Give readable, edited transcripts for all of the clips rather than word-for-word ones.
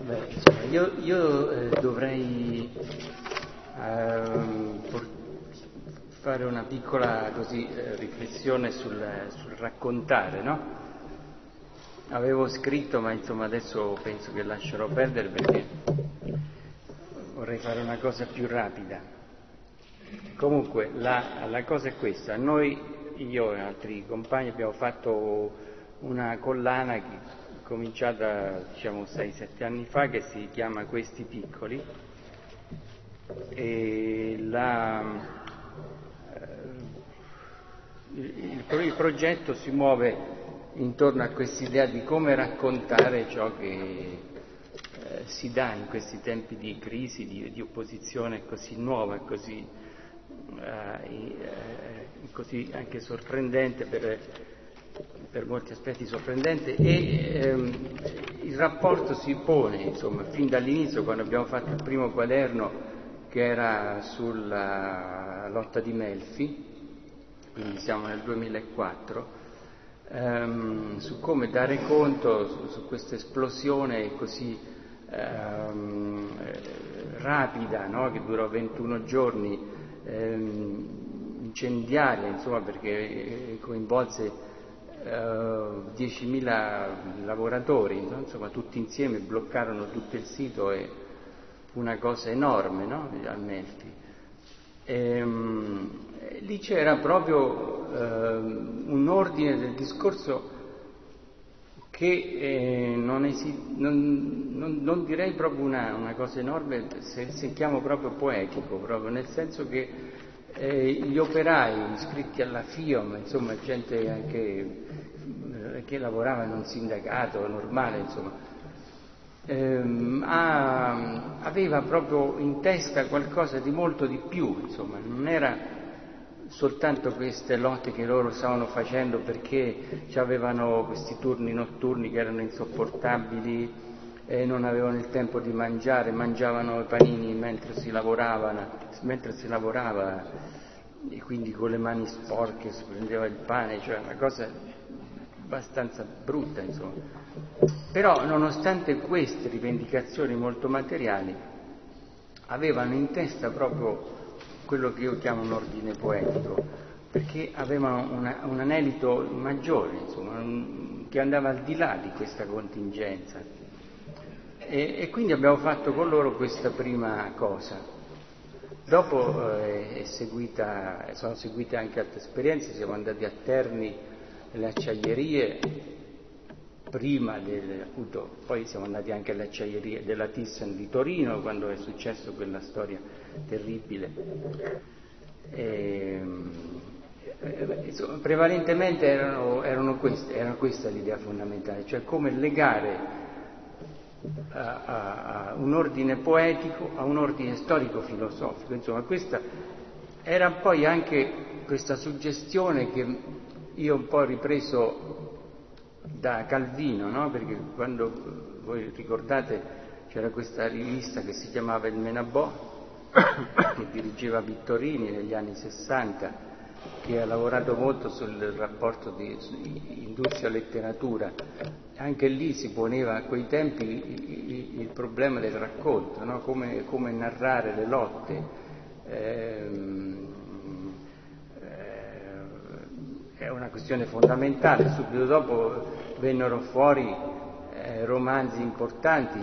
Beh, insomma, io dovrei fare una piccola riflessione sul raccontare, no? Avevo scritto, ma insomma adesso penso che lascerò perdere perché vorrei fare una cosa più rapida. Comunque la cosa è questa: noi, io e altri compagni, abbiamo fatto una collana che è cominciata 6-7 anni fa, che si chiama Questi Piccoli, e il progetto si muove intorno a quest'idea di come raccontare ciò che si dà in questi tempi di crisi, di opposizione così nuova, così anche sorprendente, per molti aspetti sorprendente, e il rapporto si pone, insomma, fin dall'inizio, quando abbiamo fatto il primo quaderno che era sulla lotta di Melfi, quindi siamo nel 2004, su come dare conto su questa esplosione così rapida, no? Che durò 21 giorni, incendiaria, insomma, perché coinvolse 10.000 lavoratori, no? Insomma, tutti insieme bloccarono tutto il sito e fu una cosa enorme, no? A Melfi. Lì c'era proprio un ordine del discorso che non direi proprio una cosa enorme, se chiamo proprio poetico, proprio nel senso che gli operai iscritti alla FIOM, insomma gente anche che lavorava in un sindacato normale, insomma, aveva proprio in testa qualcosa di molto di più, insomma, non era soltanto queste lotte che loro stavano facendo perché avevano questi turni notturni che erano insopportabili e non avevano il tempo di mangiare, mangiavano i panini mentre si lavorava, e quindi con le mani sporche si prendeva il pane, cioè una cosa abbastanza brutta, insomma. Però nonostante queste rivendicazioni molto materiali, avevano in testa proprio quello che io chiamo un ordine poetico, perché avevano un anelito maggiore, insomma, che andava al di là di questa contingenza. E quindi abbiamo fatto con loro questa prima cosa. Dopo sono seguite anche altre esperienze, siamo andati a Terni, nelle acciaierie, appunto, poi siamo andati anche alle acciaierie della Thyssen di Torino, quando è successo quella storia terribile. Insomma, prevalentemente era questa l'idea fondamentale, cioè come legare a un ordine poetico a un ordine storico-filosofico. Insomma, questa era poi anche questa suggestione che io ho un po' ripreso da Calvino, no? Perché quando voi ricordate c'era questa rivista che si chiamava Il Menabò, che dirigeva Vittorini negli anni 60, che ha lavorato molto sul rapporto di industria-letteratura. Anche lì si poneva a quei tempi il problema del racconto, no? Come narrare le lotte. È una questione fondamentale. Subito dopo vennero fuori romanzi importanti,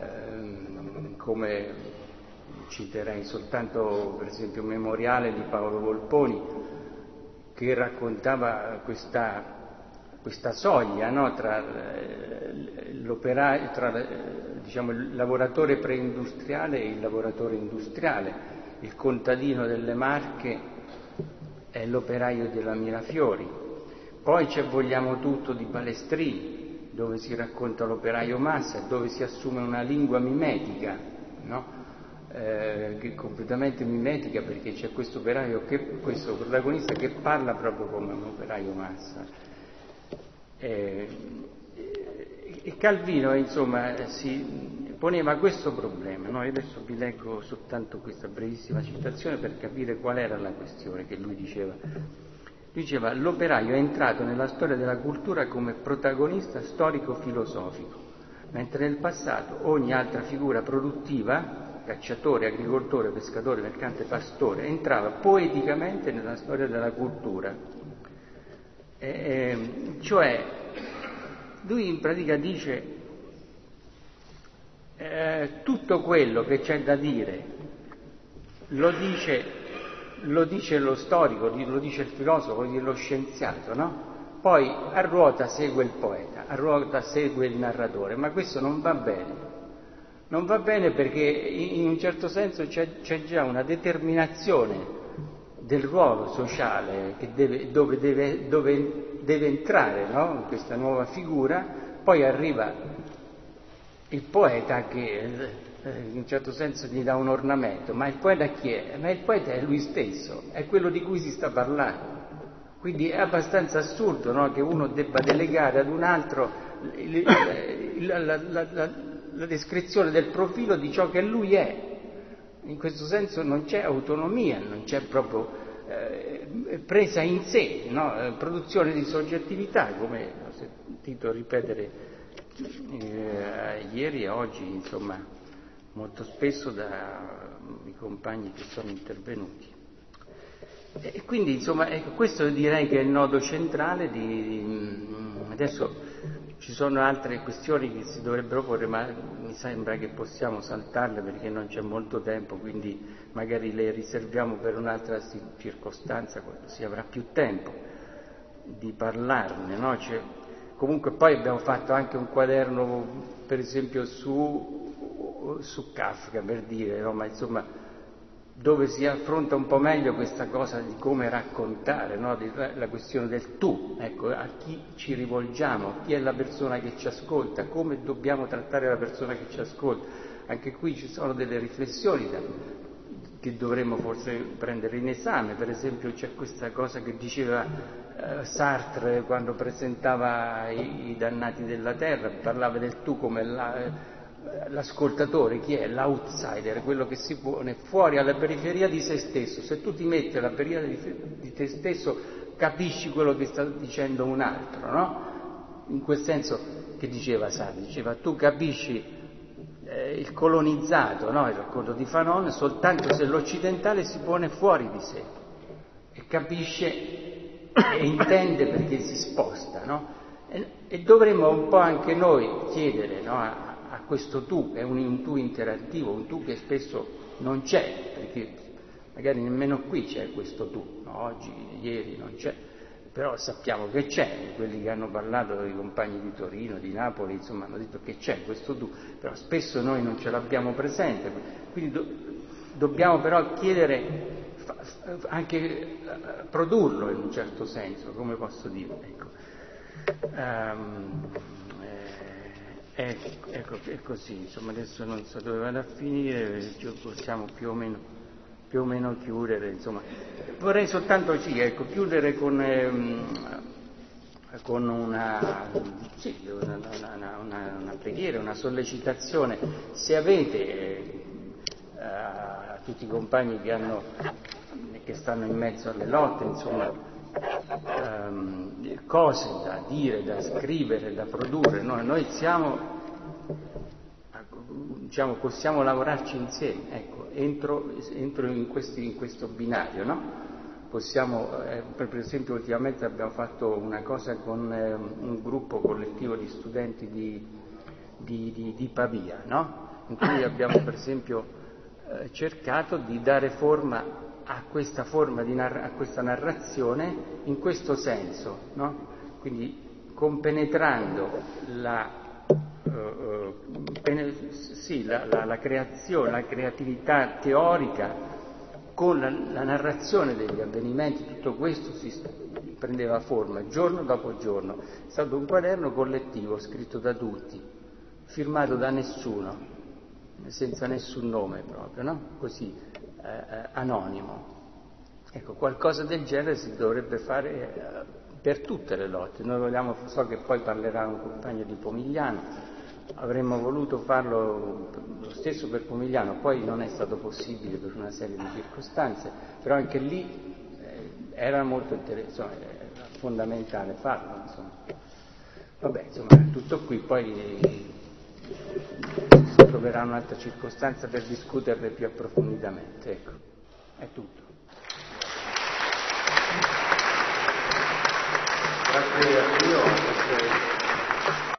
come citerei soltanto per esempio Memoriale di Paolo Volponi, che raccontava questa soglia, no? Tra l'operaio, diciamo, il lavoratore preindustriale e il lavoratore industriale, il contadino delle Marche è l'operaio della Mirafiori. Poi c'è Vogliamo tutto di Balestrini, dove si racconta l'operaio massa, dove si assume una lingua mimetica, no? Che è completamente mimetica, perché c'è questo protagonista che parla proprio come un operaio massa. E Calvino, insomma, si poneva questo problema, no? Io adesso vi leggo soltanto questa brevissima citazione per capire qual era la questione che lui diceva. Diceva: l'operaio è entrato nella storia della cultura come protagonista storico-filosofico. mentre nel passato ogni altra figura produttiva, cacciatore, agricoltore, pescatore, mercante, pastore, entrava poeticamente nella storia della cultura. Cioè, lui in pratica dice tutto quello che c'è da dire lo dice lo storico, lo dice il filosofo, lo scienziato, no? Poi a ruota segue il poeta, a ruota segue il narratore, ma questo non va bene. Non va bene perché in un certo senso c'è già una determinazione del ruolo sociale che dove deve entrare, no? In questa nuova figura, poi arriva il poeta che in un certo senso gli dà un ornamento, ma il poeta chi è? Ma il poeta è lui stesso, è quello di cui si sta parlando. Quindi è abbastanza assurdo, no? Che uno debba delegare ad un altro la descrizione del profilo di ciò che lui è. In questo senso non c'è autonomia, non c'è proprio presa in sé, no? Produzione di soggettività, come ho sentito ripetere ieri e oggi, insomma, molto spesso dai compagni che sono intervenuti. E quindi, insomma, ecco, questo direi che è il nodo centrale adesso ci sono altre questioni che si dovrebbero porre, ma mi sembra che possiamo saltarle perché non c'è molto tempo, quindi magari le riserviamo per un'altra circostanza, quando si avrà più tempo di parlarne, no? Comunque poi abbiamo fatto anche un quaderno, per esempio, su Kafka, per dire, no? Ma insomma, dove si affronta un po' meglio questa cosa di come raccontare, no? La questione del tu, ecco, a chi ci rivolgiamo, chi è la persona che ci ascolta, come dobbiamo trattare la persona che ci ascolta. Anche qui ci sono delle riflessioni che dovremmo forse prendere in esame. Per esempio c'è questa cosa che diceva Sartre quando presentava i dannati della terra, parlava del tu come l'ascoltatore, chi è? L'outsider, quello che si pone fuori alla periferia di se stesso. Se tu ti metti alla periferia di te stesso capisci quello che sta dicendo un altro, no? In quel senso che diceva Sartre, diceva tu capisci il colonizzato, no? Il racconto di Fanon, soltanto se l'occidentale si pone fuori di sé e capisce e intende perché si sposta, no? E dovremmo un po' anche noi chiedere, no? A questo tu, che è un tu interattivo, un tu che spesso non c'è, perché magari nemmeno qui c'è questo tu, no? Oggi, ieri non c'è, però sappiamo che c'è, quelli che hanno parlato, i compagni di Torino, di Napoli, insomma, hanno detto che c'è questo tu, però spesso noi non ce l'abbiamo presente, quindi dobbiamo però chiedere anche produrlo in un certo senso, come posso dire, ecco. Ecco, è così, insomma, adesso non so dove vado a finire, possiamo più o meno chiudere, insomma. Vorrei soltanto chiudere con una preghiera, una sollecitazione. Se avete a tutti i compagni che stanno in mezzo alle lotte, insomma, cose da dire, da scrivere, da produrre, noi possiamo lavorarci insieme, ecco, entro in questo binario, no? Possiamo, per esempio ultimamente abbiamo fatto una cosa con un gruppo collettivo di studenti di Pavia, no? In cui abbiamo per esempio cercato di dare forma a questa narrazione in questo senso, no? Quindi compenetrando la creazione, la creatività teorica con la narrazione degli avvenimenti, tutto questo si prendeva forma giorno dopo giorno. È stato un quaderno collettivo scritto da tutti, firmato da nessuno, senza nessun nome proprio, no? Così, anonimo. Ecco, qualcosa del genere si dovrebbe fare per tutte le lotte. Noi vogliamo, so che poi parlerà un compagno di Pomigliano, avremmo voluto farlo lo stesso per Pomigliano, poi non è stato possibile per una serie di circostanze, però anche lì era molto interessante, era fondamentale farlo, insomma. Vabbè, insomma, tutto qui, poi si troverà un'altra circostanza per discuterle più approfonditamente. Ecco, è tutto. Grazie a Dio.